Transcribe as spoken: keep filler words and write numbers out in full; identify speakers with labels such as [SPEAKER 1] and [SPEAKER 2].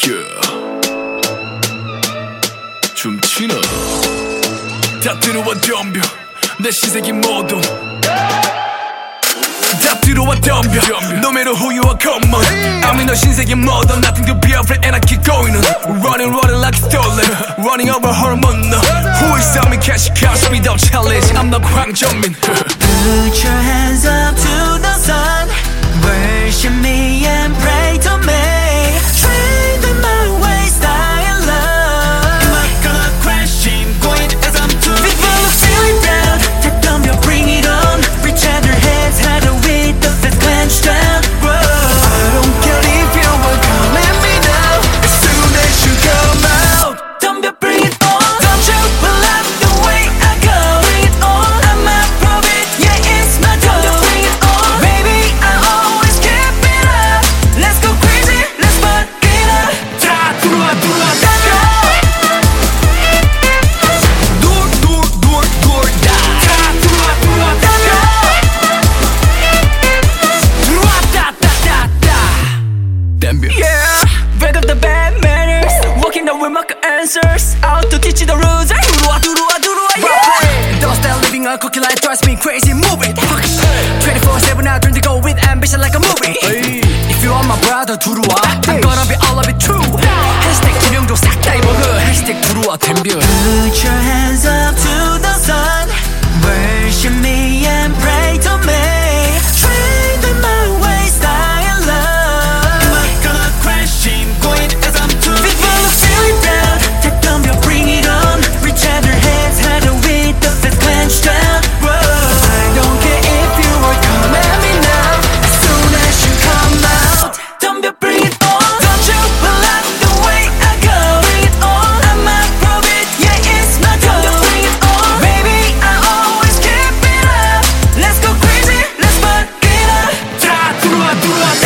[SPEAKER 1] 춤추나 다 들어와 덤벼 내 신세계 모두 다 들어와 덤벼 No matter who you are come on I'm in a 신세계 모드 Nothing to be afraid and I keep going on Running running like it's stolen Running over hormone Who is telling me cash cash without challenge I'm not 황정민
[SPEAKER 2] Put your hands up to the sun Worship me and pray to me Train in my way, style love Am I gonna crash in going as I'm too People look feeling down Take them, you bring it on Reach out your hands, harder with the fist clenched down Whoa. I don't care if you will come at me now As soon as you come out Don't you bring it on Don't you believe the way I go Bring it on, I'm a prophet Yeah, it's my turn to bring it on Baby, I always keep it up Let's go crazy, let's fuck it up 다 들어와 들어와 다 answers out to teach you the rules. 들어와 들어와 들어와 yeah. Don't stop living a cookie life drives me crazy. Move it. twenty-four seven I turn to go with ambition like a movie. If you are my brother 들어와. I'm gonna be all of it true. Hashtag 김영조 싹 다 입어그. Hashtag 들어와 덤벼. Put your hands up to the sun. Worship me and pray to me. Train in my way, style love. Am I gonna crash in going as I'm too? People look feeling down. Take them, you bring it on. Reach out your hands, harder with the fist clenched down. Whoa. I don't care if you will come at me now. As soon as you come out, don't you bring it on. Don't you believe the way I go. Bring it on, I'm a prophet. Yeah, it's my turn to bring it on. Baby, I always keep it up. Let's go crazy, let's fuck it up. 다 들어와 들어와.